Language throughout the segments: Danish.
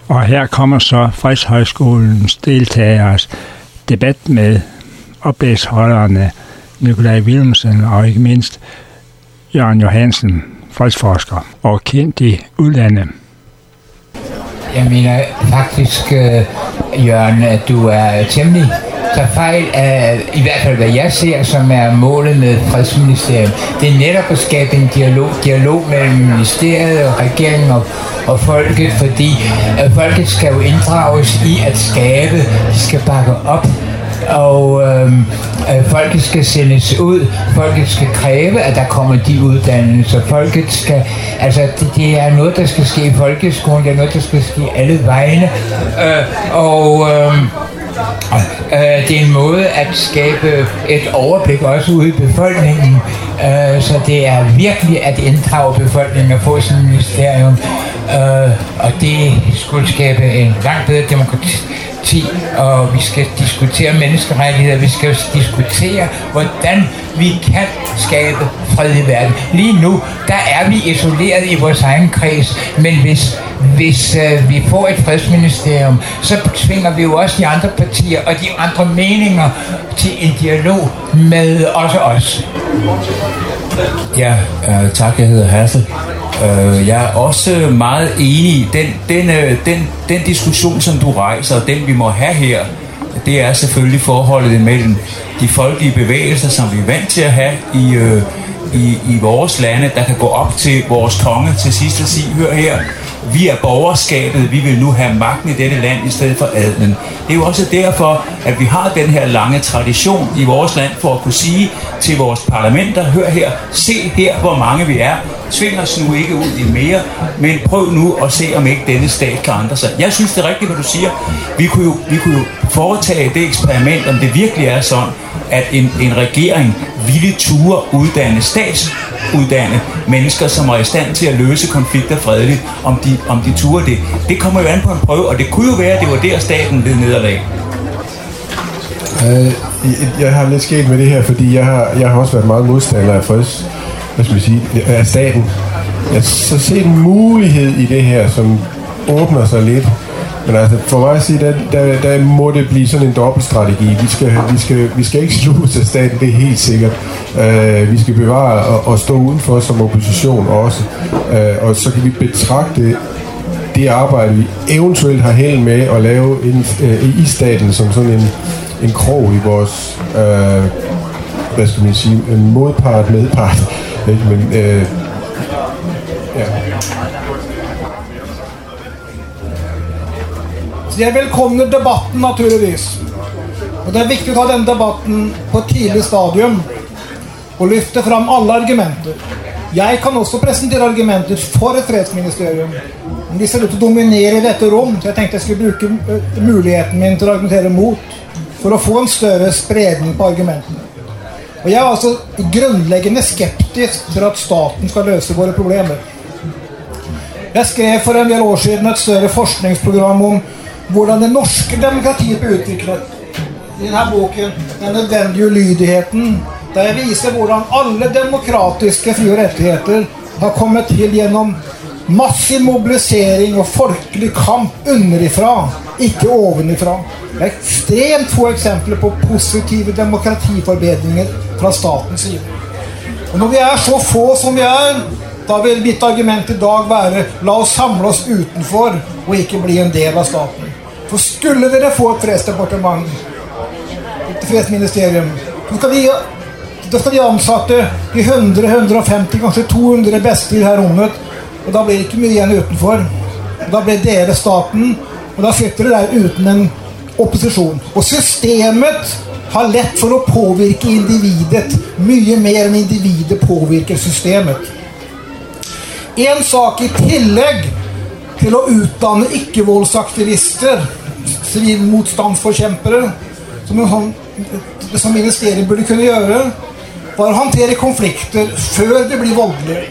Og her kommer så Fredshøjskolens deltageres debat med oplægsholderne Nikolaj Willumsen og ikke mindst Jørgen Johansen, fredsforsker og kendt i udlandet. Jeg mener faktisk, Jørgen, at du er temmelig tager fejl af, i hvert fald hvad jeg ser, som er målet med fredsministeriet. Det er netop at skabe en dialog mellem ministeriet og regeringen og folket, fordi folket skal jo inddrages i at skabe, de skal bakke op, og folket skal sendes ud, folket skal kræve, at der kommer de uddannelser, folket skal, altså det er noget, der skal ske i folkeskolen, det er noget, der skal ske alle vegne, det er en måde at skabe et overblik også ude i befolkningen, så det er virkelig at inddrage befolkningen og få sådan et ministerium, og det skulle skabe en langt bedre demokrati, og vi skal diskutere menneskerettigheder, vi skal diskutere, hvordan vi kan skabe fred i verden. Lige nu, der er vi isoleret i vores egen kreds, men hvis vi får et fredsministerium, så tvinger vi jo også de andre partier og de andre meninger til en dialog med også os. Ja, tak, jeg hedder Hassel. Jeg er også meget enig i den diskussion, som du rejser, og den vi må have her. Det er selvfølgelig forholdet mellem de folkelige bevægelser, som vi er vant til at have i vores lande, der kan gå op til vores konge til sidst og sige, hør her, vi er borgerskabet, vi vil nu have magten i dette land i stedet for adelen. Det er jo også derfor, at vi har den her lange tradition i vores land for at kunne sige til vores parlamenter, hør her, se her, hvor mange vi er, tving os nu ikke ud i mere, men prøv nu at se, om ikke denne stat kan andre sig. Jeg synes, det er rigtigt, hvad du siger. Vi kunne jo foretage det eksperiment, om det virkelig er sådan, at en regering ville ture statsuddanne mennesker, som er i stand til at løse konflikter fredeligt, om de ture det. Det kommer jo an på en prøve, og det kunne jo være, at det var der staten led nederlag. Jeg har lidt sket med det her, fordi jeg har også været meget modstander af staten. Jeg så set en mulighed i det her, som åbner sig lidt. Men altså, for mig at sige, der må det blive sådan en dobbeltstrategi. Vi skal ikke slutte til staten, det er helt sikkert. Vi skal bevare og stå udenfor som opposition også. Og så kan vi betragte det arbejde, vi eventuelt har held med at lave i staten som sådan en krog i vores, hvad skal man sige, en medpart. Men, ja. Jeg velkomner debatten naturligvis. Og det er viktig å ta denne debatten på et tidlig stadium og løfte frem alle argumenter. Jeg kan også presentere argumenter for et fredsministerium. Men de ser ut til å dominere i dette rom, så jeg tenkte jeg skulle bruke muligheten min til å argumentere mot for å få en større spredning på argumentene. Og jeg er altså grunnleggende skeptisk til at staten skal løse våre problemer. Jeg skrev for en del år siden et større forskningsprogram om hvordan det norske demokratiet ble utviklet. I denne boken, Den nødvendige ulydigheten, der jeg viser hvordan alle demokratiske fri- og rettigheter har kommet til gjennom massiv mobilisering og folkelig kamp underifra, ikke ovenifra. Det er ekstremt få eksempler på positive demokratiforbedringer fra statens side. Og når vi er så få som vi er, da vil mitt argument i dag være la oss samle oss utenfor og ikke bli en del av staten. For skulle dere få et fredsdepartement, et fredsministerium, da skal de ansatte de 100, 150, kanskje 200 beste i dette rommet, og da blir det ikke mye igjen utenfor. Og da blir dere staten, og da sitter dere der uten en opposisjon. Og systemet har lett for å påvirke individet, mye mer enn individet påvirker systemet. En sak i tillegg til å utdanne ikke-voldsaktivister, sivilmotstandsforkjempere, som ministeriet burde kunne gjøre, var å håndtere konflikter før det blir voldelige.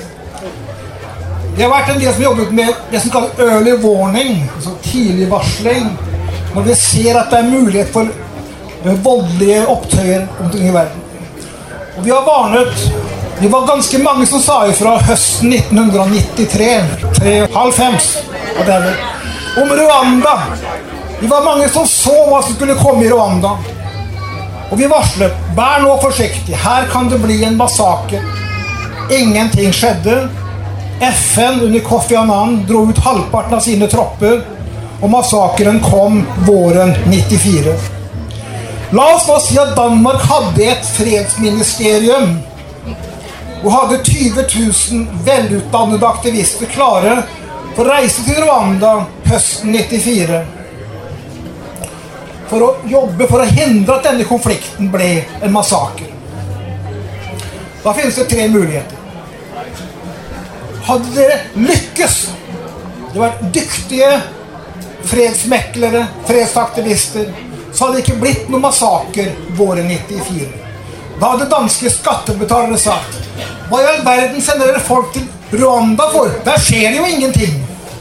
Det har vært en del som jobbet med det som kalles early warning, altså tidlig varsling, når vi ser at det er mulighet for voldelige opptøyer omkring i verden. Og vi har varnet. Det var ganske mange som sa ifra høsten 1993, 93, og dermed. om Rwanda. Vi var mange som så hva som skulle komme i Rwanda. Og vi varslet, vær nå forsiktig, her kan det bli en massakre. Ingenting skjedde. FN under Kofi Annan dro ut halvparten av sine tropper, og massakren kom våren 94. La oss nå si at Danmark hadde et fredsministerium og hadde 20 000 velutdannede aktivister klare for å reise til Rwanda høsten 94 for å jobbe for å hindre at denne konflikten ble en massakre. Da finnes det 3 muligheter. Hadde dere lykkes, det var dyktige fredsmeklere, fredsaktivister, så hadde det ikke blitt noen massaker våren 94. Da hadde danske skattebetalere sagt, hva i all verden sender dere folk til Rwanda for? Der skjer det jo ingenting.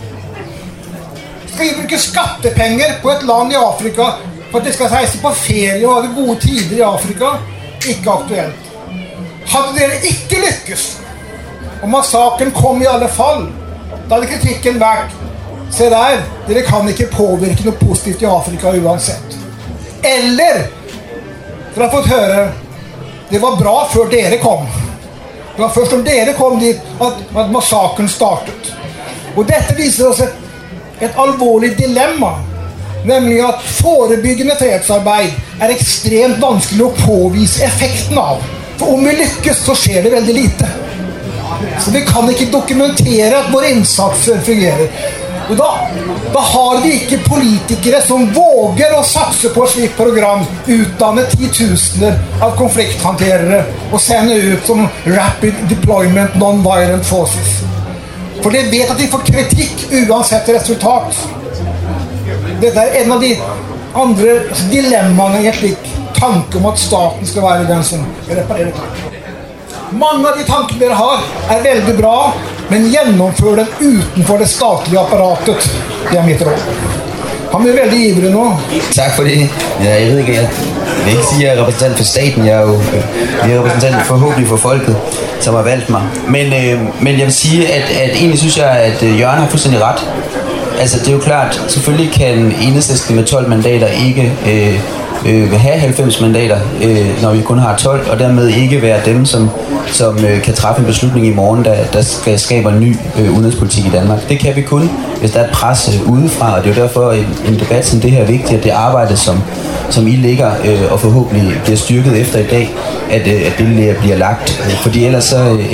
Skal vi bruke skattepenger på et land i Afrika for at de skal reise på ferie og ha det gode tider i Afrika? Ikke aktuelt. Hadde dere ikke lykkes, og massakren kom i alle fall, da hadde kritikken vært, se der, dere kan ikke påvirke noe positivt i Afrika uansett. Eller, dere har fått høre, det var bra før dere kom. Det var først når dere kom dit at massakren startet. Og dette viser oss et alvorlig dilemma, nemlig at forebyggende fredsarbeid er ekstremt vanskelig å påvise effekten av. For om vi lykkes, så skjer det veldig lite. Så vi kan ikke dokumentere at våre innsatser fungerer. Og da har vi ikke politikere som våger å satse på et slikt program, utdanne 10 000 av konflikthanterere og sende ut som Rapid Deployment Non-Violent Forces. For de vet at de får kritikk uansett resultat. Dette er en av de andre dilemmaene i et slik tanke om at staten skal være den som reparerer tanken. Mange av de tankene dere har er veldig bra, men gjennomfør den utenfor det statlige apparatet. Det er mitt råd. Han er veldig ivrig nå. Tak for det. Jeg ved ikke, jeg vil ikke sige, at jeg er repræsentant for staten. Jeg er repræsentant forhåbentlig for folket, som har valgt mig. Men jeg vil sige, at egentlig synes jeg, at Jørgen har fuldstændig ret. Altså, det er jo klart, selvfølgelig kan Enhedslisten med 12 mandater ikke vil have 90 mandater, når vi kun har 12, og dermed ikke være dem, som kan træffe en beslutning i morgen, der skal skabe en ny udenrigspolitik i Danmark. Det kan vi kun, hvis der er et pres udefra, og det er jo derfor en debat som det her er vigtigt, at det arbejde, som I ligger og forhåbentlig bliver styrket efter i dag, at det bliver lagt. Fordi ellers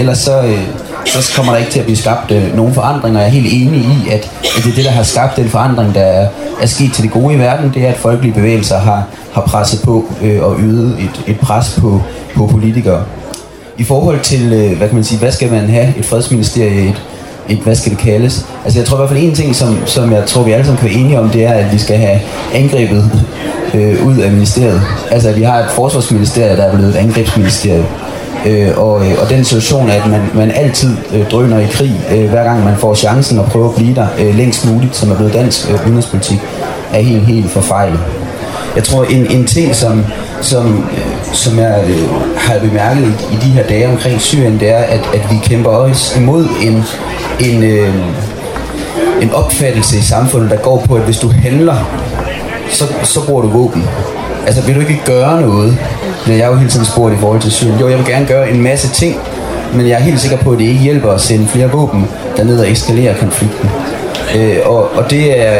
så kommer der ikke til at blive skabt nogen forandringer. Jeg er helt enig i, at det er det, der har skabt den forandring, der er sket til det gode i verden. Det er, at folkelige bevægelser har presset på og ydet et pres på politikere. I forhold til, hvad kan man sige, hvad skal man have et fredsministerie, hvad skal det kaldes? Altså jeg tror i hvert fald en ting, som jeg tror vi alle sammen kan være enige om, det er, at vi skal have angrebet ud af ministeriet. Altså at vi har et forsvarsministerie, der er blevet et angrebsministerie. Og den situation er, at man altid drøner i krig, hver gang man får chancen at prøve at blive der længst muligt, som er blevet dansk udenrigspolitik, er helt forfejlet. Jeg tror en ting, som jeg har bemærket i de her dage omkring Syrien, det er, at vi kæmper også imod en opfattelse i samfundet, der går på, at hvis du handler, så bruger du våben. Altså, vil du ikke gøre noget? Jeg er jo hele tiden spurgt i forhold til Syrien. Jo, jeg vil gerne gøre en masse ting, men jeg er helt sikker på, at det ikke hjælper at sende flere våben derned og eskalere konflikten. Og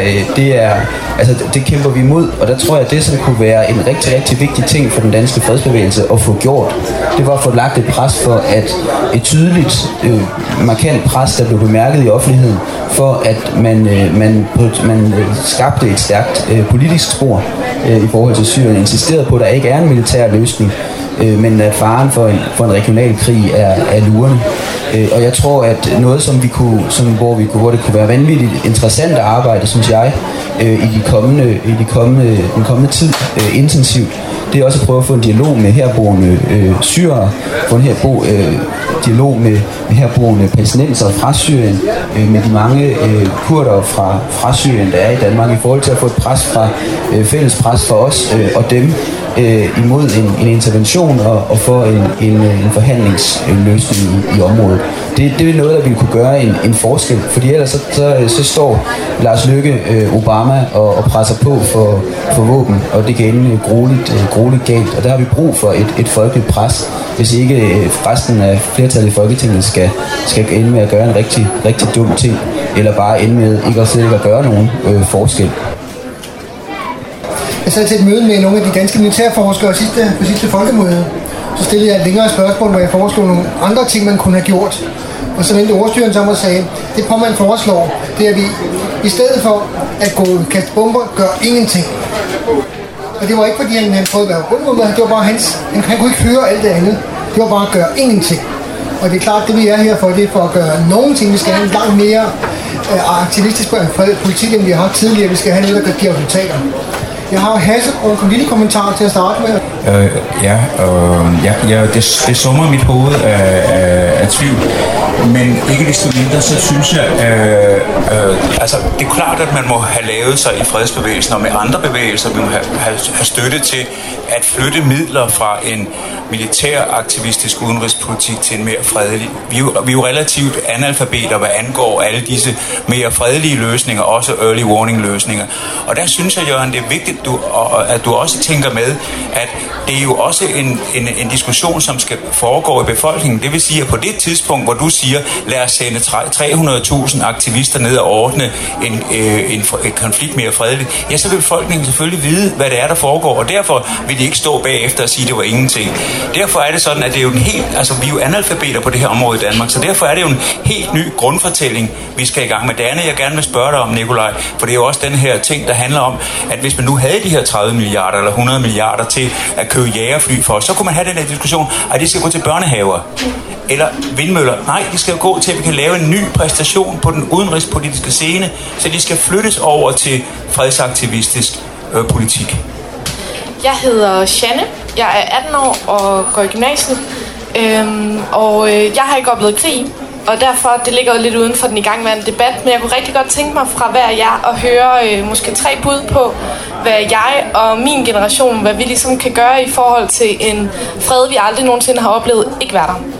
det kæmper vi imod, og der tror jeg, at det som kunne være en rigtig, rigtig vigtig ting for den danske fredsbevægelse at få gjort, det var at få lagt et pres for, at et tydeligt, markant pres, der blev bemærket i offentligheden, for at man skabte et stærkt politisk spor i forhold til Syrien, insisterede på, at der ikke er en militær løsning, men at faren for en regional krig er lurende. Og jeg tror, at noget, hvor det kunne være vanvittigt interessant at arbejde, synes jeg, i den kommende tid intensivt, det er også at prøve at få en dialog med herboende syrere, få en dialog herboende palæstinenser fra Syrien, med de mange kurder fra Syrien, der er i Danmark, i forhold til at få et pres fra, fælles pres for os og dem, imod en intervention og for en forhandlingsløsning i området. Det er noget, der ville kunne gøre en forskel, fordi ellers så står Lars Løkke Obama og presser på for våben, og det kan ende grueligt galt, og der har vi brug for et folkeligt pres, hvis ikke resten af flertallet i Folketinget skal ende med at gøre en rigtig dum ting, eller bare ende med ikke at gøre nogen forskel. Jeg sad til et møde med nogle af de danske militærforskere på sidste folkemøde. Så stillede jeg et længere spørgsmål, hvor jeg foreslog nogle andre ting, man kunne have gjort. Og så vendte ordstyreren sammen og sagde, det på man foreslår, det er, at vi i stedet for at kaste bomber, gør ingenting. Og det var ikke fordi, han prøvede at være bomber, det var bare han kunne ikke høre alt det andet. Det var bare at gøre ingenting. Og det er klart, det vi er her for, det er for at gøre nogle ting. Vi skal have en langt mere aktivistisk politik, end vi har haft tidligere. Vi skal have noget, der giver resultater. Jeg har Hasse og en lille kommentar til at starte med. Det summer mit hoved af tvivl. Men ikke desto mindre, så synes jeg, det er klart, at man må have lavet sig i fredsbevægelsen og med andre bevægelser, vi må have støtte til at flytte midler fra en militær aktivistisk udenrigspolitik til en mere fredelig. Vi er jo relativt analfabeter, hvad angår alle disse mere fredelige løsninger, også early warning løsninger. Og der synes jeg, Jørgen, det er vigtigt, at du også tænker med, at det er jo også en diskussion, som skal foregå i befolkningen. Det vil sige, at på det tidspunkt, hvor du siger, lad os sende 300.000 aktivister ned og ordne en konflikt mere fredeligt, ja, så vil befolkningen selvfølgelig vide, hvad det er, der foregår, og derfor vil de ikke stå bagefter og sige, at det var ingenting. Derfor er det sådan, at det er jo vi er jo analfabeter på det her område i Danmark, så derfor er det jo en helt ny grundfortælling, vi skal i gang med. Det andet, jeg gerne vil spørge dig om, Nikolaj, for det er jo også den her ting, der handler om, at hvis man nu havde de her 30 milliarder eller 100 milliarder til at købe jagerfly for os, så kunne man have den her diskussion, at de skal gå til børnehaver eller vindmøller. Nej, de skal gå til, at vi kan lave en ny præstation på den udenrigspolitiske scene, så de skal flyttes over til fredsaktivistisk politik. Jeg hedder Janne, jeg er 18 år og går i gymnasiet, jeg har ikke oplevet krig, og derfor det ligger jo lidt uden for den igangværende debat, men jeg kunne rigtig godt tænke mig fra hver jer at høre måske 3 bud på, hvad jeg og min generation, hvad vi ligesom kan gøre i forhold til en fred, vi aldrig nogensinde har oplevet, ikke være der.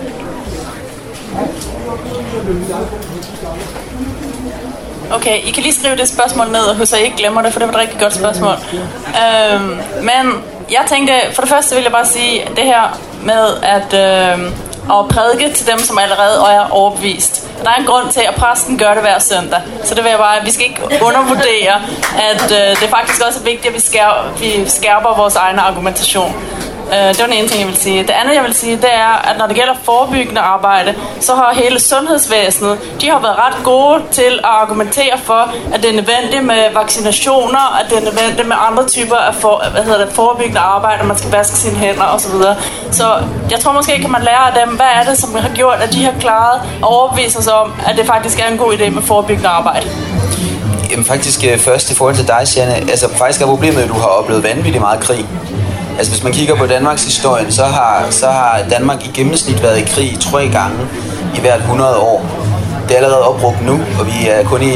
Okay, I kan lige skrive det spørgsmål ned, så I ikke glemmer det, for det var et rigtig godt spørgsmål. Men jeg tænkte, for det første vil jeg bare sige det her med at prædike til dem, som allerede er overbevist. Der er en grund til, at præsten gør det hver søndag. Så det vil jeg bare, vi skal ikke undervurdere, at det faktisk også er vigtigt, at vi skærper vores egen argumentation. Det var den ene ting, jeg vil sige. Det andet, jeg vil sige, det er, at når det gælder forebyggende arbejde, så har hele sundhedsvæsenet, de har været ret gode til at argumentere for, at det er nødvendigt med vaccinationer, at det er nødvendigt med andre typer af forebyggende arbejde, at man skal vaske sine hænder osv. Så jeg tror måske, kan man lære af dem, hvad er det, som har gjort, at de har klaret at overbevise os om, at det faktisk er en god idé med forebyggende arbejde. Jamen faktisk først i forhold til dig, Janne, altså faktisk er problemet, at du har oplevet vanvittigt meget krig. Altså hvis man kigger på Danmarks historie, så har Danmark i gennemsnit været i krig 3 gange i hvert 100 år. Det er allerede opbrugt nu, og vi er kun i,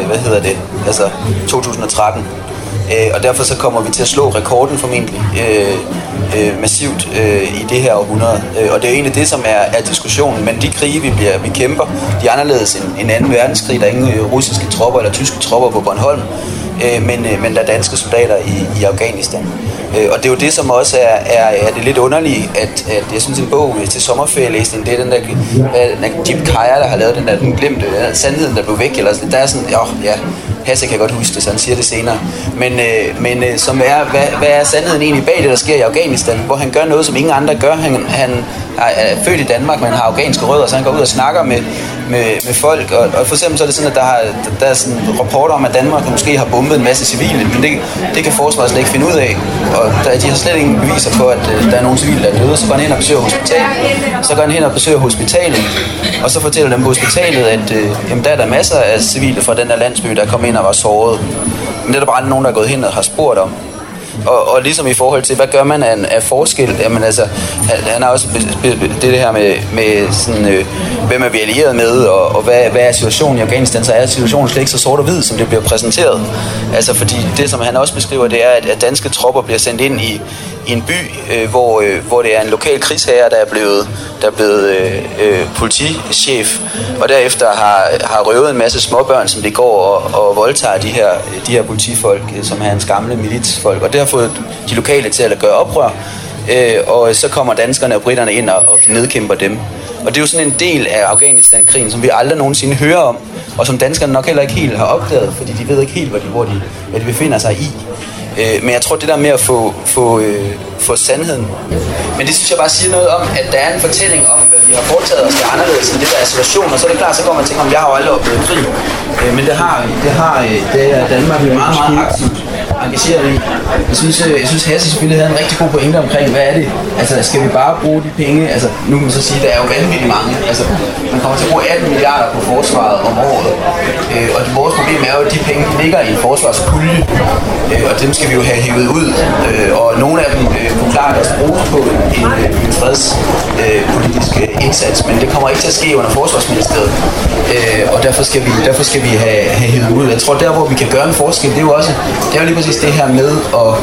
2013. Og derfor så kommer vi til at slå rekorden formentlig massivt i det her århundrede. Og det er egentlig det, som er diskussionen. Men de krige, vi kæmper, de er anderledes end 2. verdenskrig. Der er ingen russiske tropper eller tyske tropper på Bornholm. Men der er danske soldater i Afghanistan. Og det er jo det, som også er det lidt underlige, at jeg synes en bog til sommerferielæsning, det er den der Jim Kaya, der har lavet den glemte sandheden, der blev væk, eller der er sådan, Hasse kan godt huske det, så han siger det senere. Men som er, hvad er sandheden egentlig bag det, der sker i Afghanistan, hvor han gør noget, som ingen andre gør. Han er født i Danmark, men har afghanske rødder, så han går ud og snakker med folk. Og for eksempel så er det sådan, at der er sådan rapporter om, at Danmark måske har bombet en masse civile, men det kan forsvaret slet ikke finde ud af. Og de har slet ingen beviser på, at der er nogle civile, der er døde. Så går han hen og besøger hospitalet. Og så fortæller dem på hospitalet, at der er der masser af civile fra den der landsby, der kom ind og var såret. Men det er der bare nogen, der er gået hen og har spurgt om. Og ligesom i forhold til, hvad gør man af forskel? Jamen altså, han har også det her med sådan, hvem er vi allieret med, og hvad er situationen i Afghanistan, så er situationen slet ikke så sort og hvid, som det bliver præsenteret. Altså fordi det, som han også beskriver, det er, at danske tropper bliver sendt ind i en by, hvor det er en lokal krigsherre, der er blevet politichef, og derefter har røvet en masse småbørn, som det går og voldtager de her politifolk, som er hans gamle militsfolk, og det har fået de lokale til at gøre oprør, og så kommer danskerne og britterne ind og nedkæmper dem. Og det er jo sådan en del af Afghanistan-krigen, som vi aldrig nogensinde hører om, og som danskerne nok heller ikke helt har opdaget, fordi de ved ikke helt, hvad de befinder sig i. Men jeg tror, det der med at få sandheden. Men det synes jeg bare siger noget om, at der er en fortælling om, hvad vi har foretaget os, der er anderledes end det der er situationen. Og så er det klart, så går man og tænker, om jeg har jo aldrig oplevet krig. Men det er Danmark meget, meget aktivt engageret i. Jeg synes Hasse selvfølgelig havde en rigtig god pointe omkring, hvad er det? Altså, skal vi bare bruge de penge? Altså, nu kan man så sige, at der er jo vanvittigt mange. Altså, man kommer til at bruge 18 milliarder på forsvaret om året. Og vores problem er jo, at de penge ligger i en forsvarspulje. Og dem skal vi jo have hævet ud. Og nogle af dem kunne klart også bruges på en fredspolitisk indsats. Men det kommer ikke til at ske under Forsvarsministeriet. Og derfor skal vi have hævet ud. Jeg tror, der hvor vi kan gøre en forskel, det er jo lige præcis det her med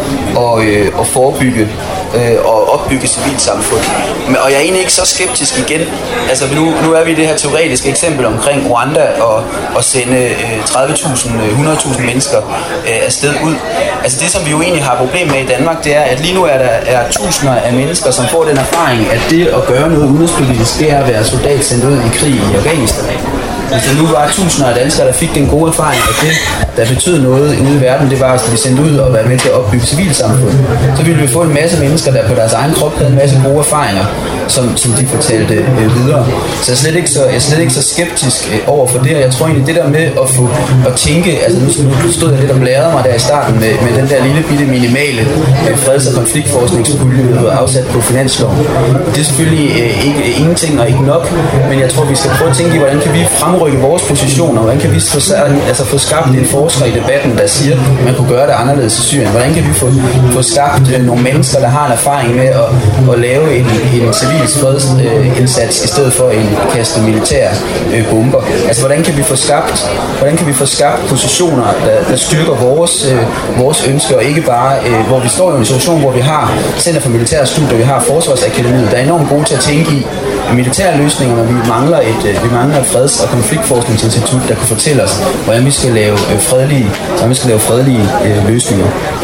at forebygge og opbygge civilsamfund. Og jeg er egentlig ikke så skeptisk igen. Altså nu er vi i det her teoretiske eksempel omkring Rwanda og sende 30.000, 100.000 mennesker afsted ud. Altså det, som vi jo egentlig har problem med i Danmark, det er, at lige nu er der tusinder af mennesker, som får den erfaring, at det at gøre noget udenrigspolitisk, det er at være soldat sendt ud i krig i Afghanistan. Hvis der nu var tusinder af danskere, der fik den gode erfaring, at det, der betød noget ude i verden, det var at blive sendt ud og være med til at opbygge civilsamfund, så ville vi få en masse mennesker, der på deres egen krop havde en masse gode erfaringer, som de fortalte videre. Så jeg er slet ikke så skeptisk over for det, og jeg tror egentlig, det der med at tænke, altså nu stod jeg lidt og blærede mig der i starten med den der lille bitte minimale freds- og konfliktforskningspulje, der var afsat på finansloven. Det er selvfølgelig ikke ingenting og ikke nok, men jeg tror, vi skal prøve at tænke i, hvordan kan vi fremrykke vores positioner, hvordan kan vi få skabt en forsker i debatten, der siger, at man kunne gøre det anderledes i Syrien, hvordan kan vi få skabt nogle mennesker, der har en erfaring med at lave en civil fredsindsats i stedet for en kaste militære bomber. Altså hvordan kan vi få skabt positioner, der styrker vores ønsker, og ikke bare, hvor vi står i en situation, hvor vi har Center for Militære Studier, vi har Forsvarsakademiet, der er enormt gode til at tænke i militære løsninger, men vi mangler et freds- og konfliktforskningsinstitut, der kan fortælle os, hvordan vi skal lave fredelige løsninger.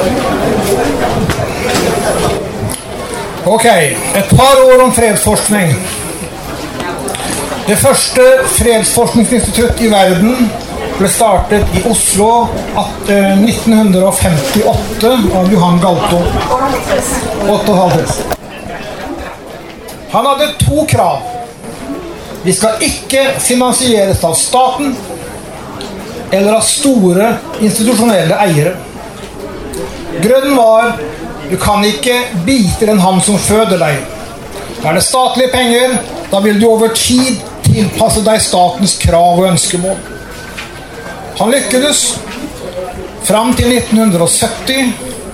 Okay, et par ord om fredsforskning. Det første fredsforskningsinstitutt i verden ble startet i Oslo 1958 av Johan Galto. 58. Han hadde 2 krav. Vi skal ikke finansieres av staten eller av store institusjonelle eiere. Grunnen var, du kan ikke bite den hand som føder deg. Er det statlige penger, da vil du over tid tilpasse deg statens krav og ønskemål. Han lykkedes frem til 1970,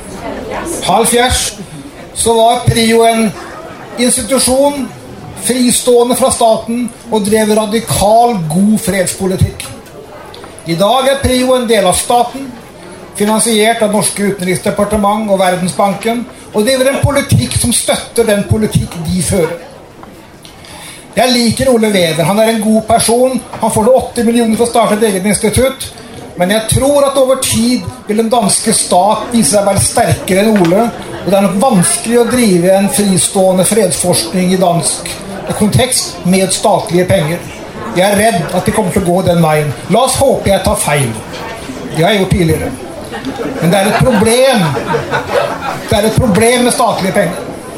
så var PRIO en institusjon fristående fra staten og drev radikal god fredspolitikk. I dag er PRIO en del av staten, finansiert av Norske Utenriksdepartement og Verdensbanken, og driver en politikk som støtter den politikk de fører. Jeg liker Ole Wever, han er en god person, han får 8 millioner for å starte et eget institutt, men jeg tror at over tid vil den danske stat vise seg være sterkere enn Ole, og det er nok vanskelig å drive en fristående fredsforskning i dansk kontekst med statlige penger. Jeg er redd at de kommer til å gå den veien. La oss håpe jeg tar feil. Det har jeg gjort tidligere. Men det er et problem. Det er et problem med statlige penger.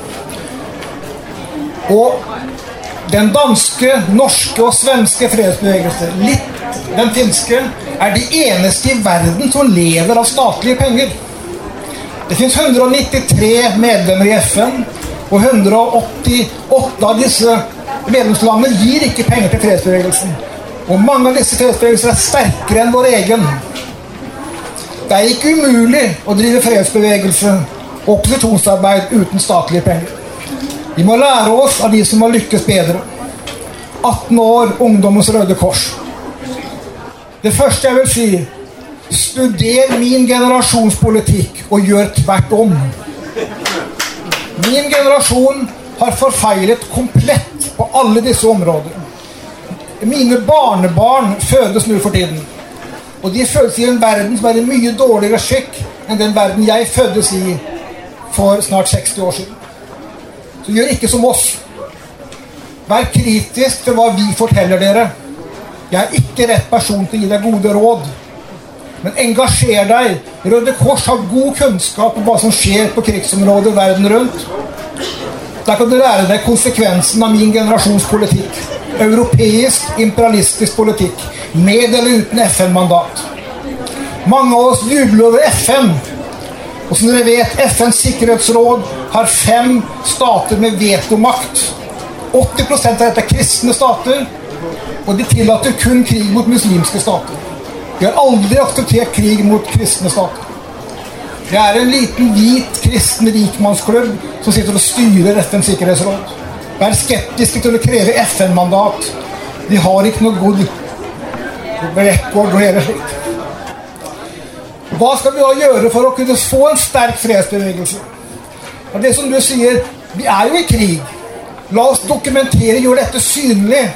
Og den danske, norske og svenske fredsbevegelse, litt den finske, er de eneste i verden som lever av statlige penger. Det finnes 193 medlemmer i FN, og 188 av disse medlemslandene gir ikke penger til fredsbevegelsen. Og mange av disse fredsbevegelser er sterkere enn vår egen. Det er ikke umulig å drive fredsbevegelse opposisjonsarbeid uten statlige penger. Vi må lære oss av de som har lykkes bedre. 18 år, Ungdommens Røde Kors. Det første jeg vil si, studer min generasjonspolitikk og gjør tvert om. Min generasjon har forfeilet komplett på alle disse områder. Mine barnebarn fødes nå for tiden, og de fødes i en verden som er i mye dårligere skikk enn den verden jeg føddes i for snart 60 år siden. Så gjør ikke som oss. Vær kritisk til hva vi forteller dere. Jeg er ikke rett person til å gi deg gode råd. Men engasjer deg. Røde Kors har god kunnskap om hva som skjer på krigsområdet verden rundt. Der kan du lære deg konsekvensen av min generasjons politikk. Europeisk, imperialistisk politikk. Med eller uten FN-mandat. Mange av oss jubler over FN. Og som dere vet, FNs sikkerhetsråd har 5 stater med vetomakt. 80% av dette er kristne stater, og de tillater kun krig mot muslimske stater. De har aldri akseptert krig mot kristne stater. Det er en liten, hvit, kristen rikmannsklubb som sitter og styrer FNs sikkerhetsråd. Vær skeptiske til å kreve FN-mandat. De har ikke noe god rekord når det gjelder slikt. Hva skal vi da gjøre for å kunne få en sterk fredsbevegelse? Og det som du sier, vi er jo i krig. La oss dokumentere, gjøre dette synlig.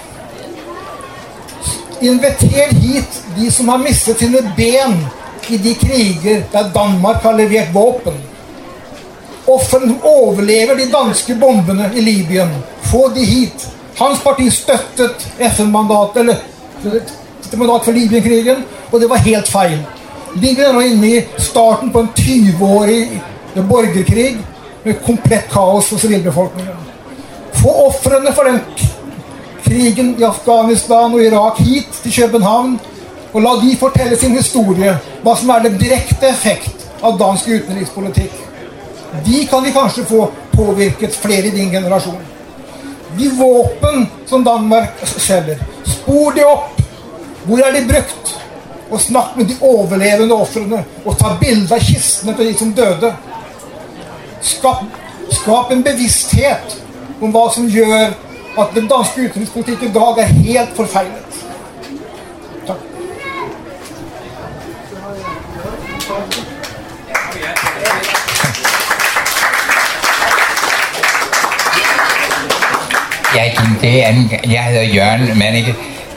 Inviter hit de som har mistet sine ben i de kriger der Danmark har levert våpen. Offeren som overlever de danske bombene i Libyen. Få de hit. Hans parti støttet FN-mandat, eller mandat for Libyen-krigen, og det var helt feil. Libyen er nå inne i starten på en 20-årig borgerkrig med komplett kaos for sivilbefolkningen. Få offrene for den krigen i Afghanistan og Irak hit til København, og la de fortelle sin historie, hva som er den direkte effekt av dansk utenrikspolitikk. De kan vi kanskje få påvirket flere i din generasjon. De våpen som Danmark selger, spor de opp. Hvor er de brukt? Og snakk med de overlevende offrene, og ta bilder av kistene til de som døde. Skap en bevissthet om hva som gjør at den danske utenrikspolitikken i dag er helt forfeilet. Takk. Jeg hedder Jørgen Mannicke,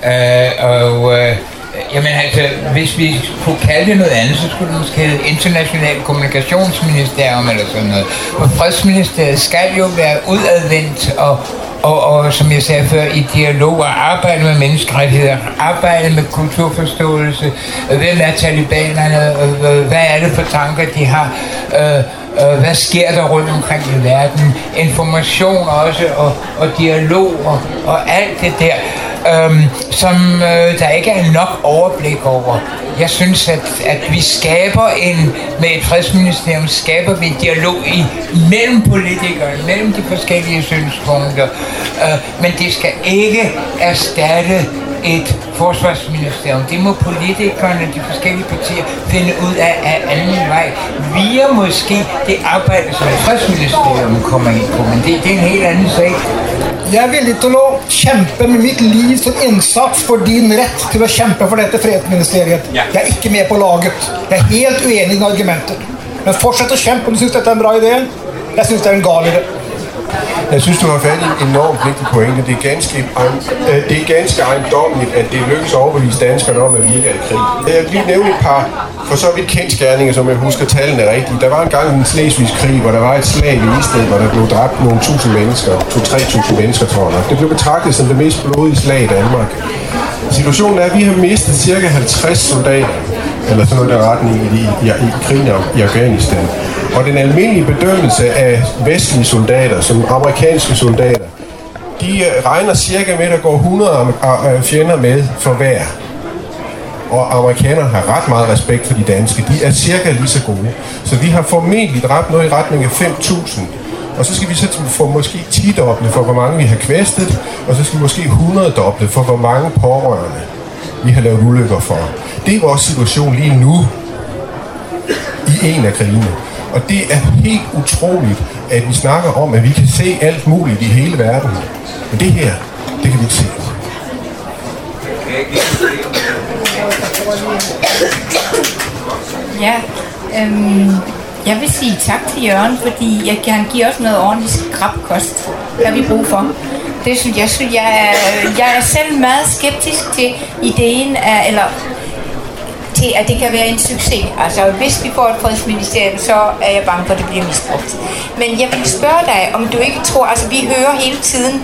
jamen altså, hvis vi kunne kalde det noget andet, så skulle det måske hedde International Kommunikationsministerium eller sådan noget. For Fredsministeriet skal jo være udadvendt og som jeg sagde før, i dialog og arbejde med menneskerettigheder, arbejde med kulturforståelse, hvem er talibanerne, hvad er det for tanker, de har, hvad sker der rundt omkring i verden, information også, og dialog og alt det der, som der ikke er nok overblik over. Jeg synes, at vi skaber med et fredsministerium, skaber vi en dialog mellem politikere, mellem de forskellige synspunkter, men det skal ikke erstatte et forsvarsministerium. Det må politikerne, de forskellige partier, finde ud af anden vej. Via måske det arbejde, som et fredsministerium kommer ind på, men det er en helt anden sag. Jeg er villig til å kjempe med mitt liv som innsats for din rett til å kjempe for dette fredsministeriet. Jeg er ikke med på laget. Jeg er helt uenig i dine argumenter. Men fortsett å kjempe om du synes dette er en bra idé. Jeg synes det er en gal idé. Jeg synes, du har fat i en enormt vigtig pointe. Det er ganske ejendommeligt, at det lykkes at overbevise danskerne om, at vi ikke er i krig. Jeg vil lige nævne et par for så vidt kendsgerninger, som jeg husker tallene rigtigt. Der var engang en slesvigsk krig, hvor der var et slag i Isted, hvor der blev dræbt nogle 1000 mennesker. 2-3.000 mennesker, tror jeg. Det blev betragtet som det mest blodige slag i Danmark. Situationen er, at vi har mistet ca. 50 soldater, eller sådan noget der retning i krigen i Afghanistan. Og den almindelige bedømmelse af vestlige soldater, som amerikanske soldater, de regner cirka med, at der går 100 fjender med for hver. Og amerikanerne har ret meget respekt for de danske. De er cirka lige så gode. Så vi har formentlig dræbt noget i retning af 5.000. Og så skal vi så få måske 10-doble for, hvor mange vi har kvæstet, og så skal vi måske 100-doble for, hvor mange pårørende vi har lavet ulykker for. Det er vores situation lige nu i en af krigene. Og det er helt utroligt, at vi snakker om, at vi kan se alt muligt i hele verden. Men det her, det kan vi ikke se. Ja, jeg vil sige tak til Jørgen, fordi han giver os noget ordentligt skrabkost, der vi brug for. Det synes jeg er selv meget skeptisk til ideen af, eller til, at det kan være en succes. Altså, hvis vi får et fredsministerium, så er jeg bange for, at det bliver misbrugt. Men jeg vil spørge dig, om du ikke tror, altså vi hører hele tiden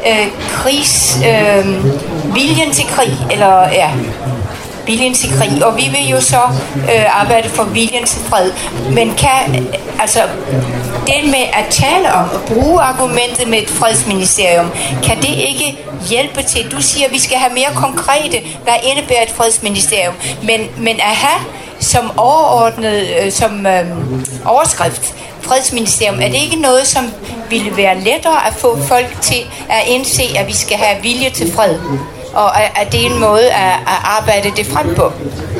viljen til krig, eller ja, viljen til krig, og vi vil jo så arbejde for viljen til fred. Men kan, altså, det med at tale om og bruge argumentet med et fredsministerium, kan det ikke hjælpe til? Du siger, at vi skal have mere konkrete, hvad indebærer et fredsministerium, men at have som overordnet, som overskrift, fredsministerium, er det ikke noget, som ville være lettere at få folk til at indse, at vi skal have vilje til fred? Og er det en måde at arbejde det frem på?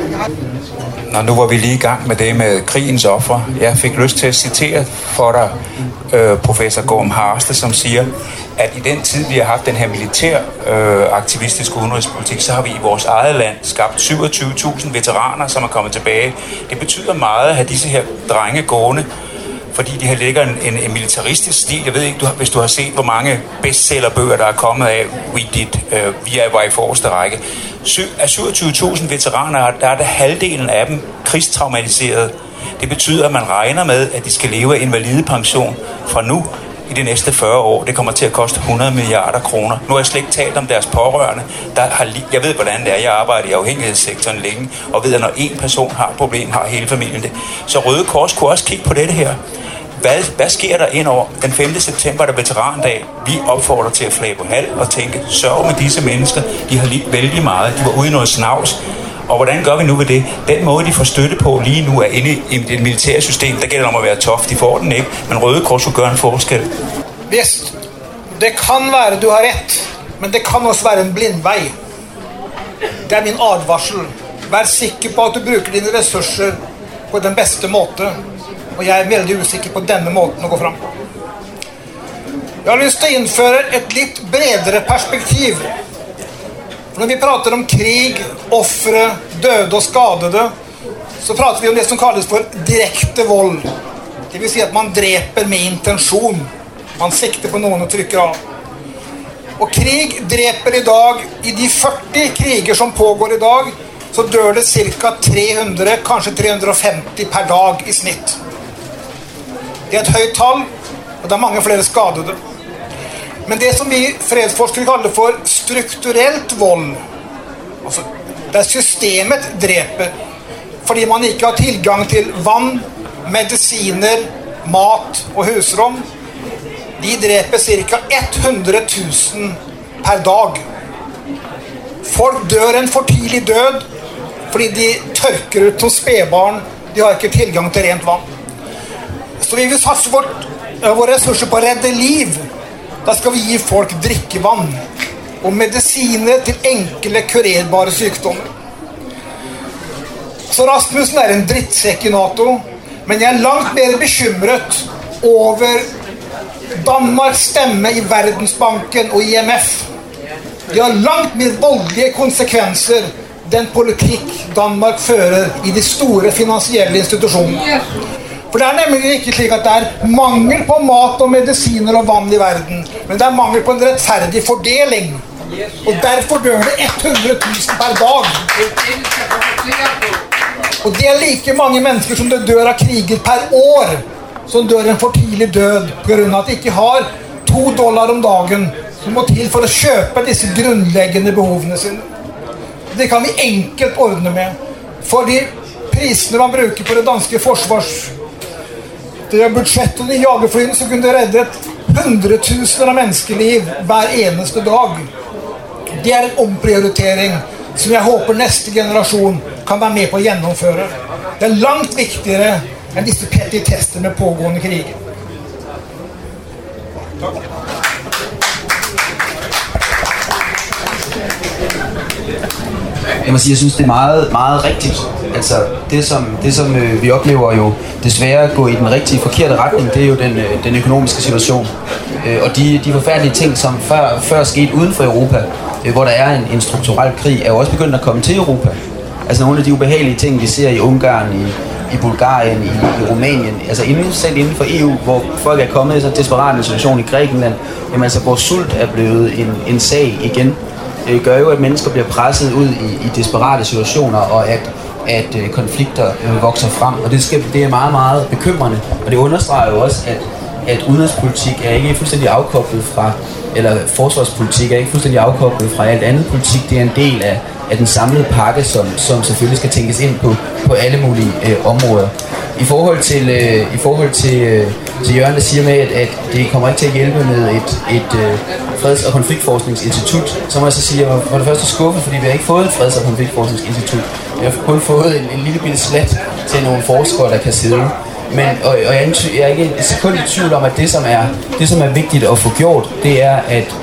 Nu var vi lige i gang med det med krigens ofre. Jeg fik lyst til at citere for dig professor Gorm Harste, som siger, at i den tid, vi har haft den her militær aktivistiske udenrigspolitik, så har vi i vores eget land skabt 27.000 veteraner, som er kommet tilbage. Det betyder meget at have disse her drenge gående, fordi de her ligger en militaristisk stil. Jeg ved ikke, hvis du har set, hvor mange bestsellerbøger, der er kommet af vi var i forreste række. Af 27.000 veteraner, der er det halvdelen af dem krigstraumatiseret. Det betyder, at man regner med, at de skal leve af invalidepension fra nu i de næste 40 år. Det kommer til at koste 100 milliarder kroner. Nu har jeg slet ikke talt om deres pårørende. Jeg ved, hvordan det er. Jeg arbejder i afhængighedssektoren længe, og ved, at når en person har et problem, har hele familien det. Så Røde Kors kunne også kigge på dette her. Hvad sker der ind over den 5. september, der er veterandag? Vi opfordrer til at flage på halv og tænke, sørg med disse mennesker. De har lidt vældig meget. De var ude i noget snavs. Og hvordan gør vi nu ved det? Den måde, de får støtte på lige nu, er inde i det militære system. Der gælder om at være tof. De får den ikke, men Røde Kors kunne gøre en forskel. Visst, det kan være, du har ret, men det kan også være en blindvej. Det er min advarsel. Vær sikker på at du bruger dine ressourcer på den bedste måte. Og jeg er veldig usikker på denne måten å gå frem på. Jeg har lyst til å innføre et litt bredere perspektiv. Når vi prater om krig, ofre, døde og skadede, så prater vi om det som kalles for direkte vold. Det vil si at man dreper med intensjon. Man sikter på noen og trykker av. Og krig dreper i dag, i de 40 kriger som pågår i dag, så dør det ca. 300, kanskje 350 per dag i snitt. Det er et høyt tall, og det er mange flere skadede. Men det som vi fredsforskere kaller for strukturelt vold, altså der systemet dreper, fordi man ikke har tilgang til vann, medisiner, mat og husrom, de dreper ca. 100 000 per dag. Folk dør en for tidlig død, fordi de tørker ut som spedbarn, de har ikke tilgang til rent vann. Så vi vil satse våre ressurser på å redde liv. Da skal vi gi folk drikkevann og medisiner til enkle, kurerbare sykdommer. Så Rasmussen er en drittsekk i NATO, men jeg er langt mer bekymret over Danmarks stemme i Verdensbanken og IMF. De har langt mer voldelige konsekvenser den politikk Danmark fører i de store finansielle institusjonene. For det er nemlig ikke slik at det er mangel på mat og medisiner og vann i verden, men det er mangel på en rettferdig fordeling. Og derfor dør det 100 000 per dag. Og det er like mange mennesker som det dør av kriger per år, som dør en for tidlig død på grunn av at de ikke har $2 om dagen som må til for å kjøpe disse grunnleggende behovene sine. Det kan vi enkelt ordne med. For de prisene man bruker på det danske budsjettet og de jagerflyene, så kunne det reddet 100 000 av menneskeliv hver eneste dag. Det er en omprioritering som jeg håper neste generasjon kan være med på å gjennomføre. Det er langt viktigere enn disse petitester med pågående krig. Takk. Jeg må sige, jeg synes, det er meget, meget rigtigt. Altså, det som vi oplever jo desværre gå i den rigtige forkerte retning, det er jo den økonomiske situation. Og de forfærdelige ting, som før skete uden for Europa, hvor der er en strukturel krig, er jo også begyndt at komme til Europa. Altså nogle af de ubehagelige ting, vi ser i Ungarn, i Bulgarien, i Rumænien, altså selv inden for EU, hvor folk er kommet i så desperat en situation i Grækenland, jamen altså hvor sult er blevet en sag igen, gør jo, at mennesker bliver presset ud i desperate situationer, og at konflikter vokser frem, og det er meget, meget bekymrende, og det understreger jo også, at udenrigspolitik er ikke fuldstændig afkoblet fra, eller forsvarspolitik er ikke fuldstændig afkoblet fra alt andet politik, det er en del af den samlede pakke, som selvfølgelig skal tænkes ind på alle mulige områder. I forhold til Jørgen, der siger med, at det kommer ikke til at hjælpe med et freds- og konfliktforskningsinstitut, så må jeg så sige, at jeg var for det første skuffet, fordi vi har ikke fået et freds- og konfliktforskningsinstitut. Vi har kun fået en lille bitte slat til nogle forskere, der kan sidde. Men, og jeg er ikke et sekund i tvivl om, at det som er vigtigt at få gjort, det er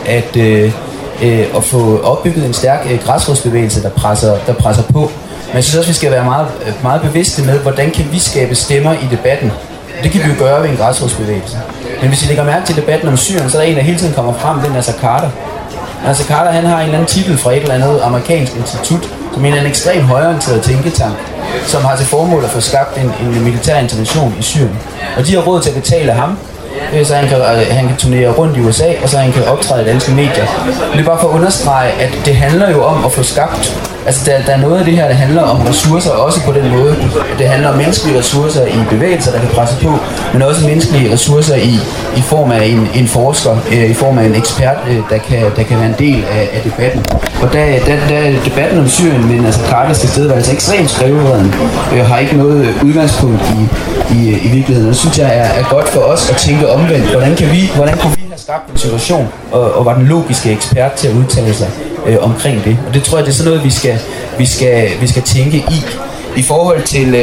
at få opbygget en stærk græsrodsbevægelse, der presser på. Men jeg synes også, vi skal være meget, meget bevidste med, hvordan kan vi skabe stemmer i debatten. Det kan vi jo gøre ved en græsrodsbevægelse. Men hvis I lægger mærke til debatten om Syrien, så er der en, der hele tiden kommer frem, det er Nasser Carter. Nasser Carter, han har en eller anden titel fra et eller andet amerikansk institut, som er en ekstremt højreorienteret tænketank, som har til formål at få skabt en militær intervention i Syrien. Og de har råd til at betale ham, så han kan turnere rundt i USA, og så han kan optræde i danske medier. Det er bare for at understrege, at det handler jo om at få skabt. Altså der er noget af det her, der handler om ressourcer, også på den måde. Det handler om menneskelige ressourcer i bevægelser, der kan presse på, men også menneskelige ressourcer i form af en forsker, i form af en ekspert, der kan være en del af debatten. Og der debatten om Syrien med Nasser Carters tilstedeværelse er ekstremt skreveveden, har ikke noget udgangspunkt i virkeligheden. Det synes jeg er godt for os at tænke omvendt. Hvordan kunne vi have skabt en situation, og var den logiske ekspert til at udtale sig omkring det. Og det tror jeg, det er sådan noget, vi skal tænke i. I forhold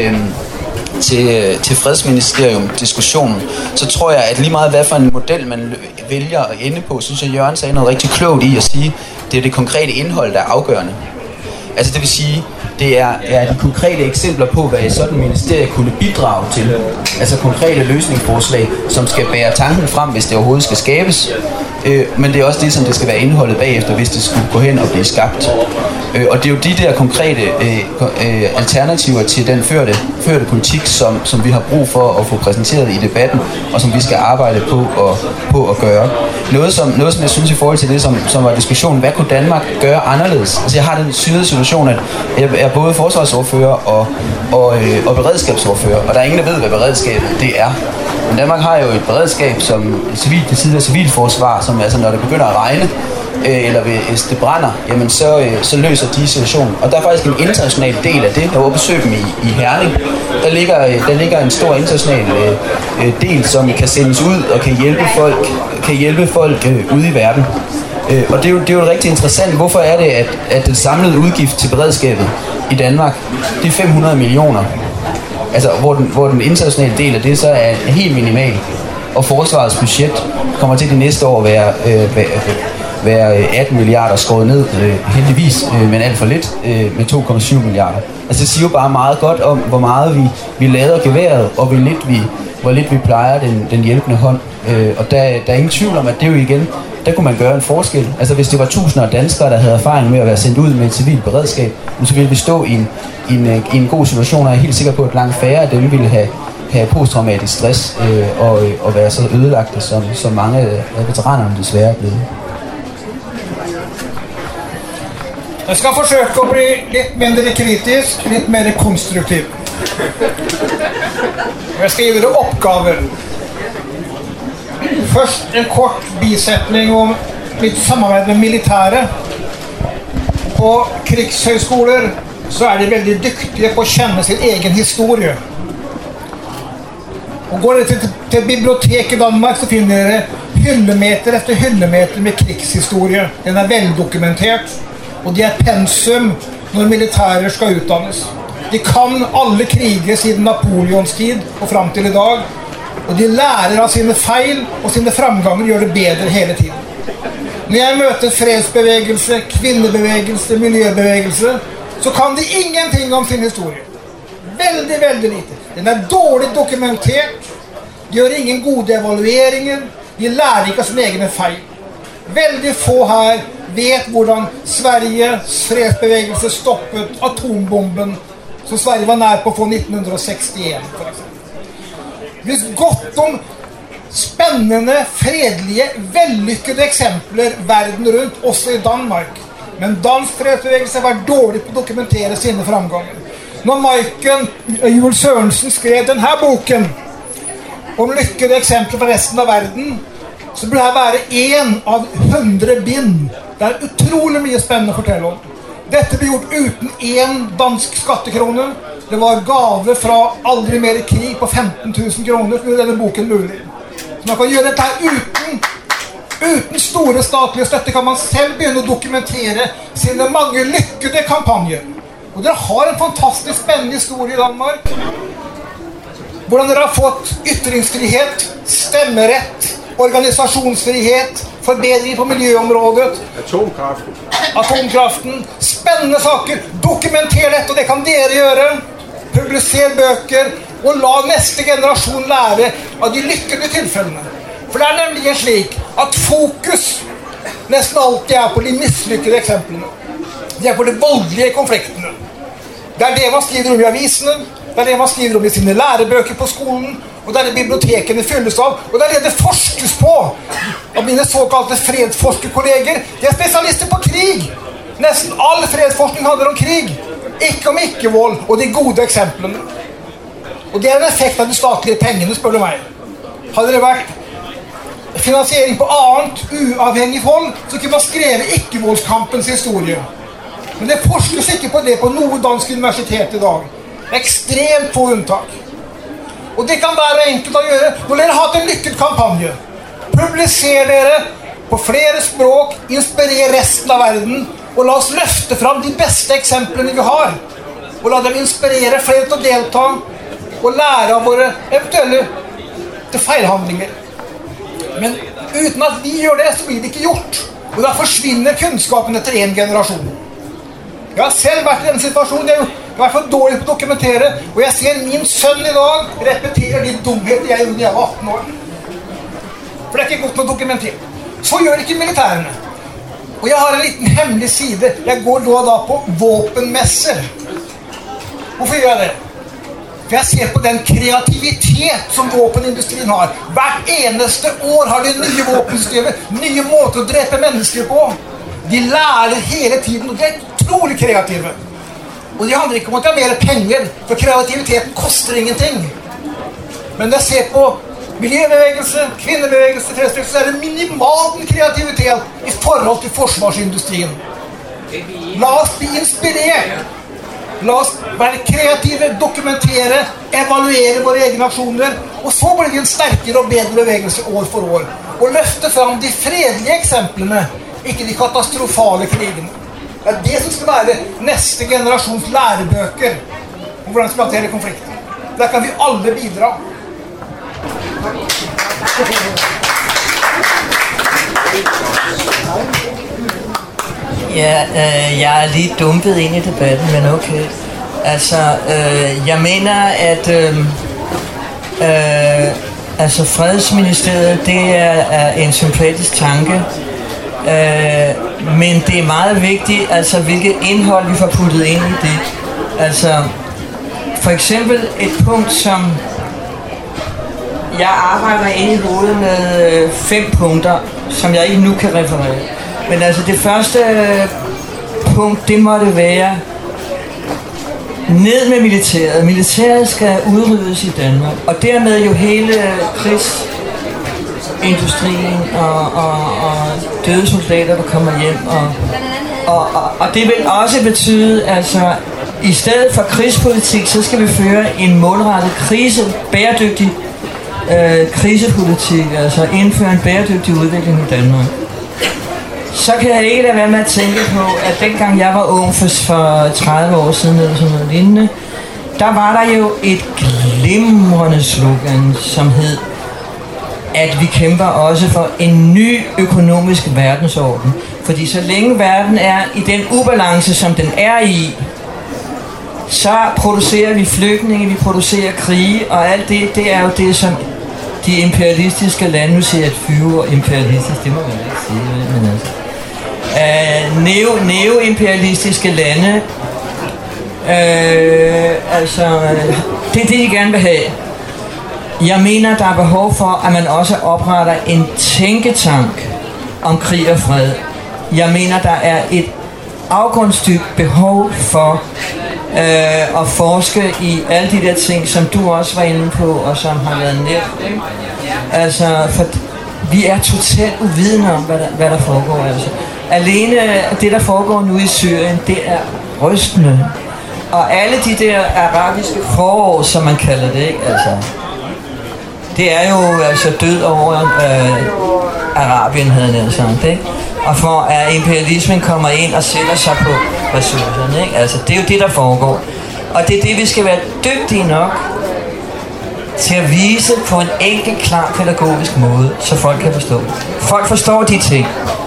til fredsministerium-diskussionen, så tror jeg, at lige meget hvad for en model man vælger at ende på, synes jeg, Jørgen sagde noget rigtig klogt i at sige, det er det konkrete indhold, der er afgørende. Altså det vil sige, det er de konkrete eksempler på, hvad et sådan ministerie kunne bidrage til. Altså konkrete løsningsforslag, som skal bære tanken frem, hvis det overhovedet skal skabes. Men det er også det, som det skal være indholdet bagefter, hvis det skulle gå hen og blive skabt. Og det er jo de der konkrete alternativer til den førte politik, som vi har brug for at få præsenteret i debatten, og som vi skal arbejde på at gøre. Noget som jeg synes i forhold til det, som var diskussionen, hvad kunne Danmark gøre anderledes? Altså jeg har den sydede situation, at jeg er både forsvarsordfører og beredskabsordfører, og der er ingen, der ved, hvad beredskabet det er. Men Danmark har jo et beredskab, som det tidligere civilforsvar, som altså når det begynder at regne, eller hvis det brænder, jamen så løser de situationen. Og der er faktisk en international del af det. Jeg var besøgt dem i Herning. Der ligger en stor international del, som kan sendes ud og kan hjælpe folk ude i verden. Og det er jo rigtig interessant. Hvorfor er det, at den samlede udgift til beredskabet i Danmark, det er 500 millioner? Altså, hvor den internationale del af det så er helt minimal. Og forsvarets budget kommer til det næste år være 18 milliarder skåret ned, heldigvis, men alt for lidt, med 2,7 milliarder. Altså det siger jo bare meget godt om, hvor meget vi lader geværet, og hvor lidt vi plejer den hjælpende hånd. Og der er ingen tvivl om, at det jo igen, der kunne man gøre en forskel. Altså hvis det var tusinder af danskere, der havde erfaring med at være sendt ud med et civilt beredskab, så ville vi stå i en god situation, og jeg er helt sikker på, at langt færre af dem ville have posttraumatisk stress og være så ødelagte, som mange af veteranerne desværre er blevet. Jeg skal forsøge at bli lidt mindre kritisk, lidt mere konstruktiv. Jeg skal give dere opgaver. Først en kort bisætning om mitt samarbejde med militære. På krigshøjskoler så er de veldig dygtige på at kende sin egen historie. Og går dere til bibliotek i Danmark, så finder dere hyllemeter efter hyllemeter med krigshistorie. Den er veldokumentert, og det er pensum når militærer skal utdannes. De kan alle kriger siden Napoleons tid og frem til i dag, og de lærer av sine fejl og sine fremganger gjør det bedre hele tiden. Når jeg møter fredsbevegelse, kvinnebevægelse, miljøbevægelse, så kan de ingenting om sin historie. Veldig, veldig lite. Den er dårlig dokumentert. De gjør ingen gode evalueringer. De lærer ikke av sine egne feil. Veldig få her vet hvordan Sveriges fredsbevegelse stoppet atombomben som Sverige var nær på å få 1961, for eksempel. Det er godt om spennende, fredelige, vellykkede eksempler verden rundt, også i Danmark. Men dansk fredsbevegelse var dårlig på å dokumentere sine framganger. Når Maiken Juel Sørensen skrev denne boken om lykkede eksempler fra resten av verden, så burde det være 1 av 100 bind. Det er utrolig mye spennende å fortelle om. Dette ble gjort uten 1 dansk skattekrone. Det var gave fra Aldri mer krig på 15 000 kroner for denne boken mulig. Så man kan gjøre dette her uten store statlige støtte, kan man selv begynne å dokumentere sine mange lykkede kampanjer. Og dere har en fantastisk spennende historie i Danmark. Hvordan dere har fått ytringsfrihet, stemmerett, organisasjonsfrihet, forbedring på miljøområdet. Atomkraften. Spennende saker. Dokumenter dette, og det kan dere gjøre. Publiser bøker, og la neste generasjon lære av de lykkede tilfellene. For det er nemlig slik at fokus nesten alltid er på de mislykkede eksemplene. Det er på de voldelige konfliktene. Det er det man skriver om i avisene, det er det man skriver om i sine lærebøker på skolen, og det er det bibliotekene fylles av, og det er det det forskes på. Og mine såkalte fredsforskerkolleger, de er spesialister på krig. Nesten all fredsforskning handler om krig, ikke om ikke-vold og de gode eksemplene. Og det er en effekt av de statlige pengene, spør du meg. Hadde det vært finansiering på annet, uavhengig hold, så kunne man skrevet ikke-voldskampens historie. Men det forskes ikke på det på noe dansk universitet i dag. Ekstremt få unntak. Og det kan være enkelt å gjøre når dere har hatt en lykket kampanje. Publiser dere på flere språk, inspirer resten av verden, og la oss løfte fram de beste eksemplene vi har. Og la dem inspirere flere til å delta, og lære av våre eventuelle feilhandlinger. Men uten at vi gjør det, så blir det ikke gjort. Og da forsvinner kunnskapen etter en generasjon. Jeg har selv vært i denne situasjonen. Jeg har vært for dårlig på å dokumentere, og jeg ser min sønn i dag repetere de dumheter jeg gjorde da jeg var 18 år. For det er ikke godt med å dokumentere. Så gjør ikke militærene. Og jeg har en liten hemmelig side. Jeg går da på våpenmesser. Hvorfor gjør jeg det? For jeg ser på den kreativitet som våpenindustrien har. Hvert eneste år har de nye våpensystemer, nye måter å drepe mennesker på. De lærer hele tiden, og de er utrolig kreative. Og det handler ikke om at de har mer penger, for kreativiteten koster ingenting. Men når jeg ser på miljøbevegelse, kvinnebevegelse, fredsbevegelse, så er det minimalt kreativitet i forhold til forsvarsindustrien. La oss bli inspirert. La oss være kreative, dokumentere, evaluere våre egne aksjoner, og så blir vi en sterkere og bedre bevegelse år for år. Og løfte fram de fredelige eksemplene, ikke de katastrofale krigene. Det er det som skal være neste generasjons lærebøker om hvordan vi skal håndtere konflikter. Der kan vi alle bidra. Ja, jeg er lige dumpet ind i debatten, men okay. Altså, jeg mener, at fredsministeriet, det er en sympatisk tanke. Men det er meget vigtigt, altså hvilket indhold vi får puttet ind i det. Altså, for eksempel et punkt, som jeg arbejder ind i hovedet med 5 punkter, som jeg ikke nu kan referere. Men altså det første punkt, det måtte være ned med militæret. Militæret skal udryddes i Danmark, og dermed jo hele krigsindustrien og døde soldater, der kommer hjem. Og det vil også betyde, altså i stedet for krigspolitik, så skal vi føre en målrettet bæredygtig krisepolitik, altså indføre en bæredygtig udvikling i Danmark. Så kan jeg ikke lade være med at tænke på, at dengang jeg var ung for 30 år siden eller sådan noget lignende, der var der jo et glimrende slogan, som hed, at vi kæmper også for en ny økonomisk verdensorden. Fordi så længe verden er i den ubalance, som den er i, så producerer vi flygtninge, vi producerer krige, og alt det er jo det, som de imperialistiske lande, nu siger jeg et fyre imperialistisk, det må man ikke sige, men altså. Neo-imperialistiske lande, det er det, de gerne vil have. Jeg mener, der er behov for, at man også opretter en tænketank om krig og fred. Jeg mener, der er et afgrundsdybt behov for at forske i alle de der ting, som du også var inde på, og som har været nævnt. Altså, for vi er totalt uvidende om, hvad der foregår. Altså. Alene det, der foregår nu i Syrien, det er rystende. Og alle de der arabiske forår, som man kalder det, ikke? Altså, det er jo altså død over Arabien, havde jeg sagt, ikke? Og for at imperialismen kommer ind og sætter sig på ressourcerne, ikke? Altså, det er jo det, der foregår. Og det er det, vi skal være dygtige nok til at vise på en enkelt, klar pædagogisk måde, så folk kan forstå. Folk forstår de ting.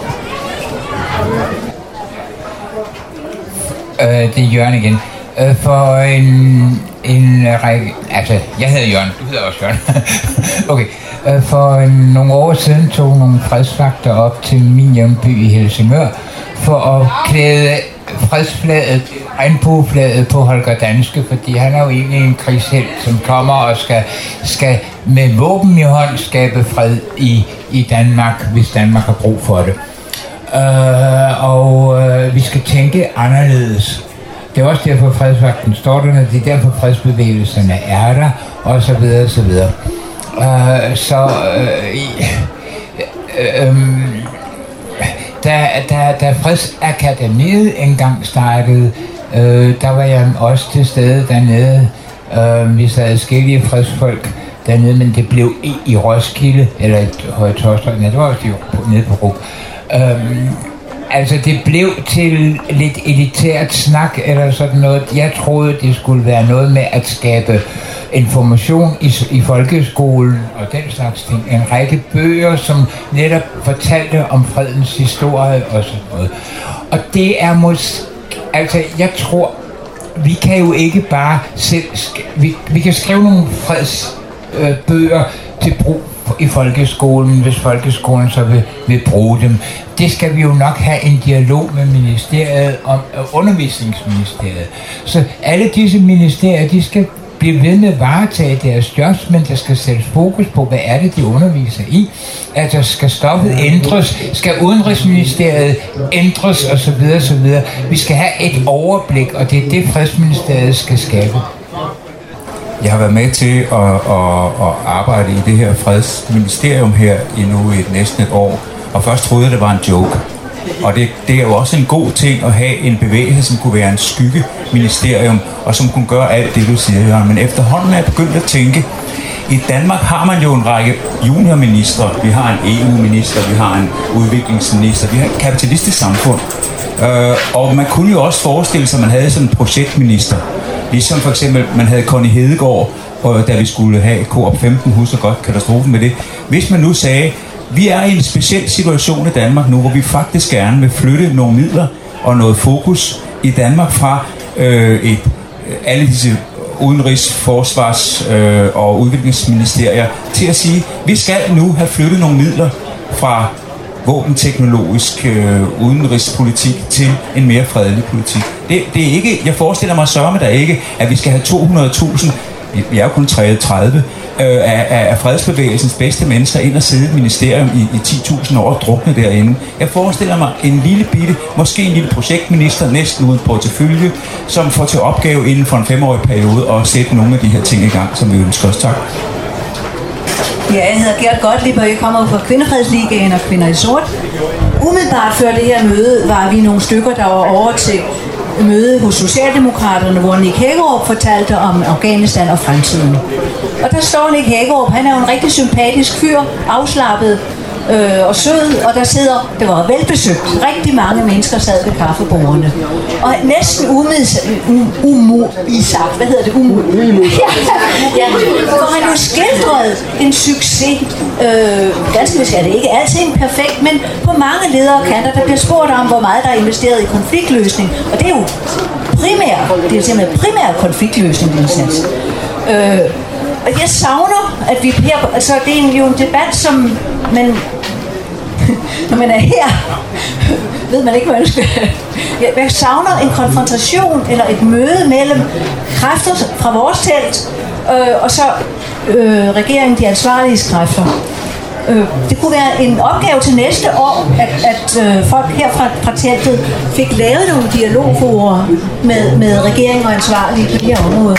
Det er Jørgen igen. For en række... Altså, jeg hedder Jørgen. Du hedder også Jørgen. Okay. For nogle år siden tog nogle fredsvagter op til min hjemby i Helsingør for at klæde fredsflaget, regnbueflaget på Holger Danske, fordi han er jo egentlig en krigshelt, som kommer og skal med våben i hånd skabe fred i Danmark, hvis Danmark har brug for det. Vi skal tænke anderledes. Det er også derfor, fredsvagten står der, det er derfor, fredsbevægelserne er der, og så videre, og så videre. Da Fredsakademiet engang startede, der var jeg også til stede dernede. Vi sad adskillige fredsfolk dernede, men det blev i Roskilde, eller i Høje Taastrup, det var også nede på RUC. Altså det blev til lidt elitært snak eller sådan noget. Jeg troede, det skulle være noget med at skabe information i folkeskolen og den slags ting. En række bøger, som netop fortalte om fredens historie og sådan noget. Og det er måske... Altså jeg tror, vi kan jo ikke bare selv... Vi kan skrive nogle fredsbøger til brug i folkeskolen, hvis folkeskolen så vil bruge dem. Det skal vi jo nok have en dialog med ministeriet om, undervisningsministeriet. Så alle disse ministerier, de skal blive ved med at varetage deres jobs, men der skal sættes fokus på, hvad er det, de underviser i. Altså skal stoffet ændres, skal udenrigsministeriet ændres osv. osv. Vi skal have et overblik, og det er det, fredsministeriet skal skabe. Jeg har været med til at arbejde i det her fredsministerium her i nu næsten et år, og først troede jeg, det var en joke. Og det er jo også en god ting at have en bevægelse, som kunne være en skyggeministerium, og som kunne gøre alt det, du siger, Jørgen. Men efterhånden er jeg begyndt at tænke, i Danmark har man jo en række juniorministre. Vi har en EU-minister, vi har en udviklingsminister, vi har et kapitalistisk samfund. Og man kunne jo også forestille sig, at man havde sådan en projektminister. Ligesom for eksempel, man havde Connie Hedegaard, da vi skulle have Coop 15, husker godt katastrofen med det. Hvis man nu sagde, vi er i en speciel situation i Danmark nu, hvor vi faktisk gerne vil flytte nogle midler og noget fokus i Danmark fra alle disse udenrigs-, forsvars- og udviklingsministerier til at sige, vi skal nu have flyttet nogle midler fra våbenteknologisk udenrigspolitik til en mere fredelig politik. Det er ikke, jeg forestiller mig sørme der ikke, at vi skal have 200.000, vi er jo kun 30, af fredsbevægelsens bedste mennesker ind og sidde i et ministerium i 10.000 år og drukne derinde. Jeg forestiller mig en lille bitte, måske en lille projektminister, næsten uden portefølje, som får til opgave inden for en 5-årig periode at sætte nogle af de her ting i gang, som vi ønsker os. Tak. Ja, jeg hedder Gert Gottlieb, og jeg kommer fra Kvindefredsligaen og Kvinder i Sort. Umiddelbart før det her møde var vi nogle stykker, der var over til møde hos Socialdemokraterne, hvor Nick Hækkerup fortalte om Afghanistan og fremtiden. Og der står Nick Hækkerup, han er jo en rigtig sympatisk fyr, afslappet og sød, og der sidder, det var velbesøgt, rigtig mange mennesker sad ved kaffebordene. Og næsten hvad hedder det? Ja, hvor han jo skildrede en succes. Ganske vist er det ikke alting perfekt, men på mange lederkanter, der bliver spurgt om, hvor meget der er investeret i konfliktløsning. Og det er jo primær konfliktløsningsindsats. Og jeg savner, at vi her, altså det er jo en debat, som man, når man er her, ved man ikke, hvad man skal. Jeg savner en konfrontation eller et møde mellem kræfter fra vores telt og så regeringen, de ansvarlige kræfter. Det kunne være en opgave til næste år, at folk her fra teltet fik lavet nogle dialogforer med regeringen og ansvarlige på de her områder.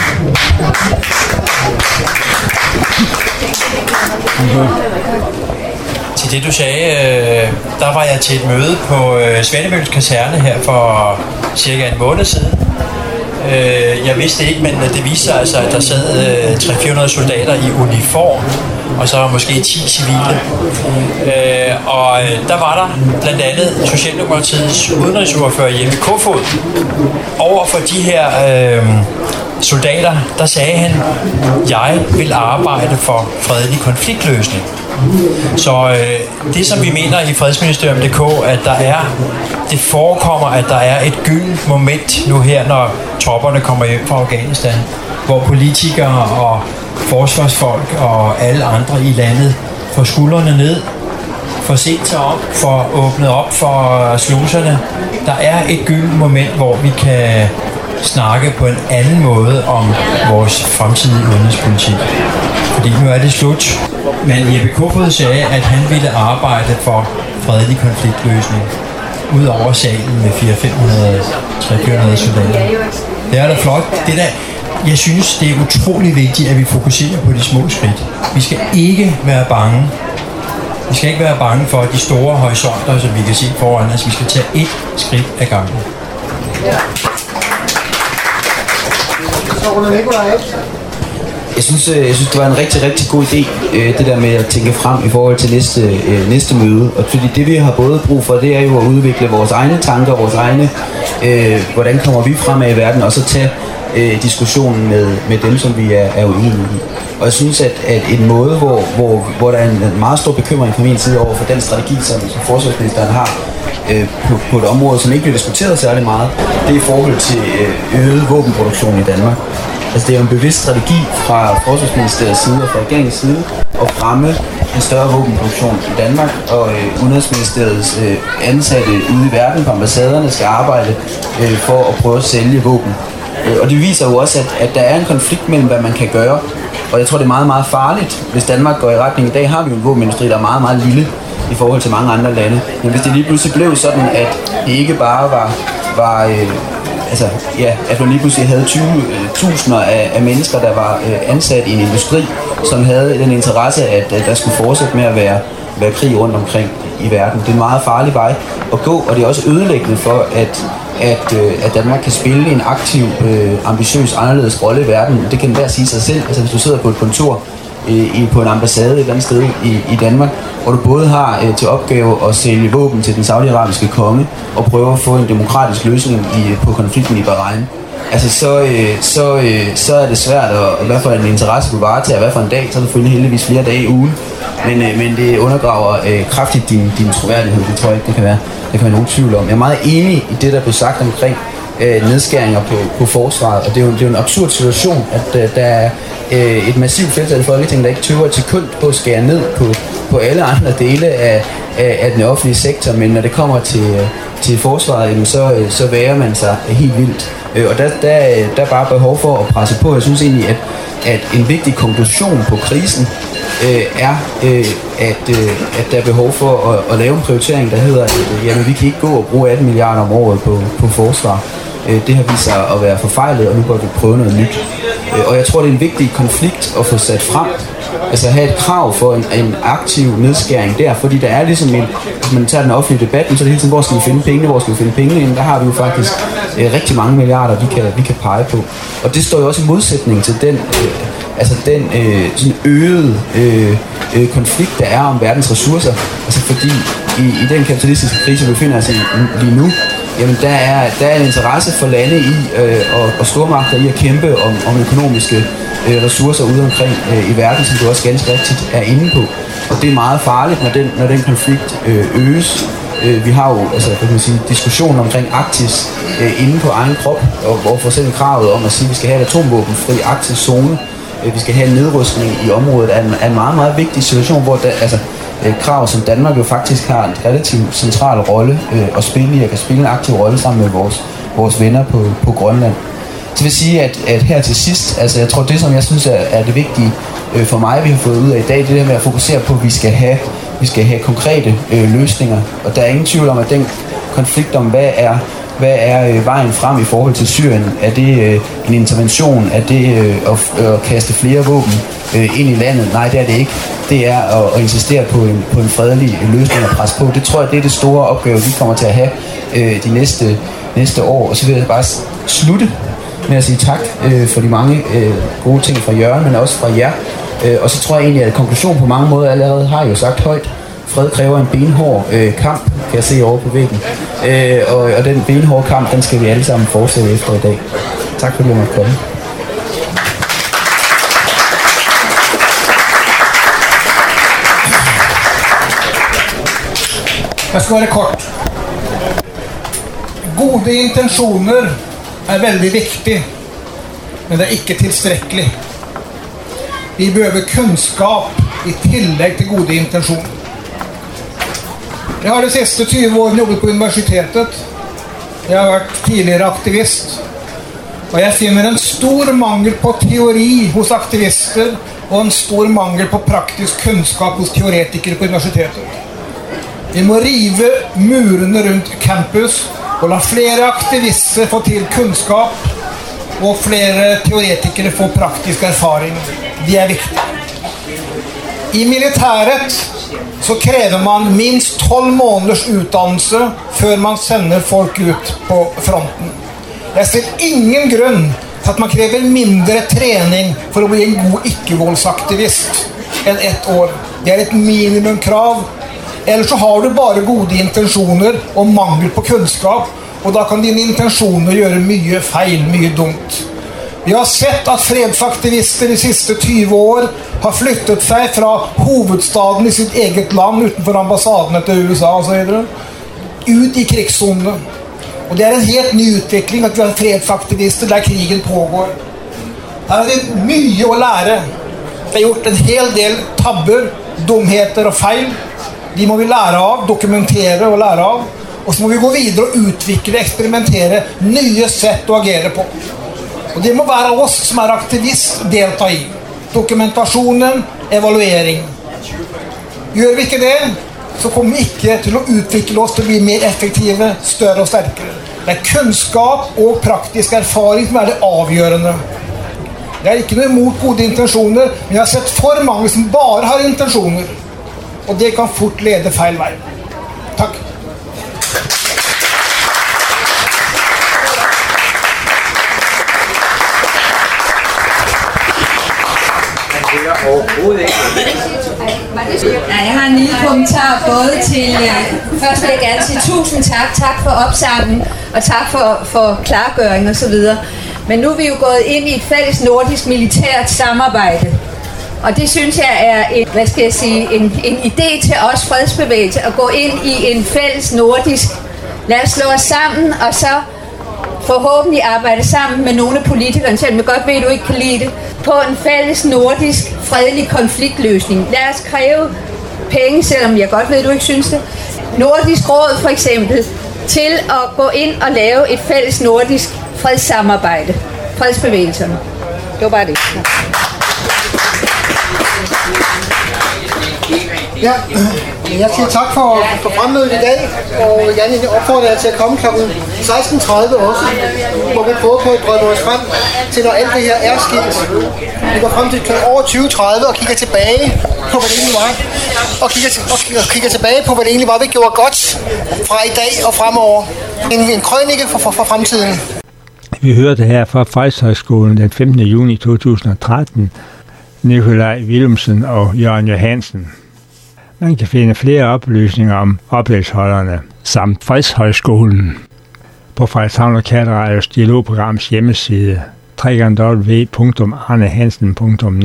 Til det du sagde, der var jeg til et møde på Svanemølles kaserne her for cirka en måned siden. Jeg vidste ikke, men det viste sig altså, at der sad 300-400 soldater i uniform, og så måske 10 civile. Og der var der blandt andet Socialdemokratiets udenrigsordfører Jeppe Kofod. Over for de her soldater, der sagde han, jeg vil arbejde for fredelig konfliktløsning. Så det, som vi mener i Fredsministerium.dk, at det forekommer, at der er et gyldent moment nu her, når tropperne kommer hjem fra Afghanistan, hvor politikere og forsvarsfolk og alle andre i landet får skuldrene ned, får set sig op, får åbnet op for sluserne. Der er et gyldent moment, hvor vi kan snakke på en anden måde om vores fremtidige udenrigspolitik. Fordi nu er det slut. Men Jeppe Kofod sagde, at han ville arbejde for fredelig konfliktløsning ud over salen med 400-500 soldater. Det er da flot. Jeg synes, det er utrolig vigtigt, at vi fokuserer på de små skridt. Vi skal ikke være bange. Vi skal ikke være bange for de store horisonter, som vi kan se foran os. Vi skal tage et skridt ad gangen. Jeg synes, det var en rigtig, rigtig god idé, det der med at tænke frem i forhold til næste møde. Og fordi det, vi har både brug for, det er jo at udvikle vores egne tanker, vores egne, hvordan kommer vi fremad i verden, og så tage diskussionen med dem, som vi er uenige i. Og jeg synes, at en måde, hvor der er en meget stor bekymring fra min side over for den strategi, som forsvarsministeren har, på et område, som ikke bliver diskuteret særlig meget, det er i forhold til øget våbenproduktion i Danmark. Altså det er jo en bevidst strategi fra Forsvarsministeriets side og fra regeringens side at fremme en større våbenproduktion i Danmark, og Udenrigsministeriets ansatte ude i verden på ambassaderne skal arbejde for at prøve at sælge våben. Og det viser jo også, at der er en konflikt mellem, hvad man kan gøre, og jeg tror, det er meget, meget farligt, hvis Danmark går i retning. I dag har vi jo en våbenindustri, der er meget, meget lille i forhold til mange andre lande. Men hvis det lige pludselig blev sådan, at det ikke bare var at man lige pludselig havde 20.000 af mennesker, der var ansat i en industri, som havde den interesse, at der skulle fortsætte med at være krig rundt omkring i verden. Det er en meget farlig vej at gå, og det er også ødelæggende for, at Danmark kan spille en aktiv, ambitiøs, anderledes rolle i verden. Det kan hver sige sig selv. Altså hvis du sidder på et kontor på en ambassade et eller andet sted i Danmark, hvor du både har til opgave at sælge våben til den saudiarabiske konge og prøve at få en demokratisk løsning på konflikten i Bahrain. Altså så er det svært at hvad for en interesse du varetager, hvad for en dag, så er det selvfølgelig heldigvis flere dage i ugen. Men det undergraver kraftigt din troværdighed. Det tror jeg ikke, det kan være nogen tvivl om. Jeg er meget enig i det, der blev sagt omkring nedskæringer på forsvaret, og det er jo en absurd situation, at der er et massivt flertal i Folketinget, der ikke tøver til kult på at skære ned på alle andre dele af den offentlige sektor, men når det kommer til forsvaret, så værer man sig helt vildt. Og der er bare behov for at presse på. Jeg synes egentlig, at en vigtig konklusion på krisen er, at der er behov for at lave en prioritering, der hedder, at vi kan ikke gå og bruge 18 milliarder om året på forsvar. Det har vist sig at være forfejlet, og nu bør vi prøve noget nyt. Og jeg tror, det er en vigtig konflikt at få sat frem. Altså at have et krav for en aktiv nedskæring der, fordi der er ligesom hvis man tager den offentlige debat, så er det hele tiden, hvor skal vi finde pengene? Der har vi jo faktisk rigtig mange milliarder, vi kan pege på. Og det står jo også i modsætning til den sådan øgede konflikt, der er om verdens ressourcer. Altså fordi i den kapitalistiske krise, vi befinder os i lige nu, jamen der er en interesse for lande i og stormagter i at kæmpe om økonomiske ressourcer ude omkring i verden, som du også ganske rigtigt er inde på. Og det er meget farligt, når den konflikt øges. Vi har jo diskussionen omkring Arktis inde på egen krop, og hvor for eksempel kravet om at sige, at vi skal have et atomvåbenfri arktisk zone, vi skal have en nedrustning i området, er en meget, meget vigtig situation, hvor krav, som Danmark jo faktisk har en relativt central rolle at spille i, og kan spille en aktiv rolle sammen med vores venner på Grønland. Så vil sige, at her til sidst, jeg tror det, som jeg synes er det vigtige for mig, vi har fået ud af i dag, det der med at fokusere på, at vi skal have konkrete løsninger. Og der er ingen tvivl om, at den konflikt om, hvad er vejen frem i forhold til Syrien? Er det en intervention? Er det at kaste flere våben ind i landet? Nej, det er det ikke. Det er at insistere på en fredelig løsning og presse på. Det tror jeg, det er det store opgave, vi kommer til at have de næste år. Og så vil jeg bare slutte med at sige tak for de mange gode ting fra Jørgen, men også fra jer. Og så tror jeg egentlig, at konklusionen på mange måder allerede har jo sagt højt. Fred kræver en benhård kamp, kan jeg se over på væggen. Og den benhårde kamp, den skal vi alle sammen fortsætte efter i dag. Tak fordi jeg måtte komme. Jeg skal være kort. Gode intentioner er veldig viktig, men det er ikke tilstrekkelig. Vi behøver kunnskap i tillegg til gode intensjoner. Jeg har de siste 20 årene jobbet på universitetet. Jeg har vært tidligere aktivist. Og jeg finner en stor mangel på teori hos aktivister, og en stor mangel på praktisk kunnskap hos teoretikere på universitetet. Vi må rive murene rundt campus, og la flere aktivister få til kunnskap, og flere teoretikere få praktisk erfaring. Det er viktig. I militæret så krever man minst 12 måneders utdannelse før man sender folk ut på fronten. Jeg ser ingen grunn til at man krever mindre trening for å bli en god ikke-voldsaktivist enn 1 år. Det er et minimumkrav. Ellers så har du bare gode intensjoner og mangel på kunnskap, og da kan dine intensjoner gjøre mye feil, mye dumt. Vi har sett at fredsaktivister de siste 20 år har flyttet seg fra hovedstaden i sitt eget land utenfor ambassadene til USA og så videre, ut i krigszonene. Og det er en helt ny utvikling at vi har fredsaktivister der krigen pågår. Her er det mye å lære. Det er gjort en hel del tabber, dumheter og feil. De må vi lære av, dokumentere og lære av. Og så må vi gå videre og utvikle, eksperimentere nye sett å agere på. Og det må være oss som er aktivist delta i. Dokumentasjonen, evaluering. Gjør vi ikke det, så kommer vi ikke til å utvikle oss til å bli mer effektive, større og sterkere. Det er kunnskap og praktisk erfaring som er det avgjørende. Jeg er ikke noe imot gode intensjoner, men jeg har sett for mange som bare har intensjoner. Og det kan fort lede feil vei. Takk. Jeg har en lille kommentar både til... Først vil jeg gerne sige tusind tak. Tak for opsamling, og tak for klargøring og så videre. Men nu er vi jo gået ind i et fælles nordisk militært samarbejde. Og det synes jeg er en idé til os fredsbevægelse at gå ind i en fælles nordisk. Lad os slå os sammen, og så forhåbentlig arbejde sammen med nogle af politikerne, selvom jeg godt ved, at du ikke kan lide det, på en fælles nordisk fredelig konfliktløsning. Lad os kræve penge, selvom jeg godt ved, at du ikke synes det. Nordisk Råd for eksempel, til at gå ind og lave et fælles nordisk fredssamarbejde. Fredsbevægelserne. Det var bare det. Ja, jeg siger tak for fremmødet i dag, og jeg opfordrer jer til at komme kl. 16:30 også, hvor vi prøver på at drømme os frem til, når alt det her er sket. Vi går frem til kl. over 20:30 og kigger tilbage på, hvad det egentlig var, og kigger tilbage på, hvad det egentlig var, vi gjorde godt fra i dag og fremover. En krønike for fremtiden. Vi hørte her fra Fredshøjskolen den 15. juni 2013, Nikolaj Willumsen og Jørgen Johansen. Man kan finde flere oplysninger om oplægsholderne samt Fredshøjskolen på Frederikshavn Lokalradios dialogprograms hjemmeside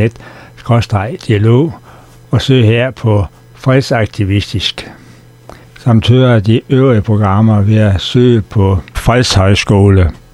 www.arnehansen.net/dialog og søg her på fredsaktivistisk. samt høre de øvrige programmer ved at søge på Fredshøjskole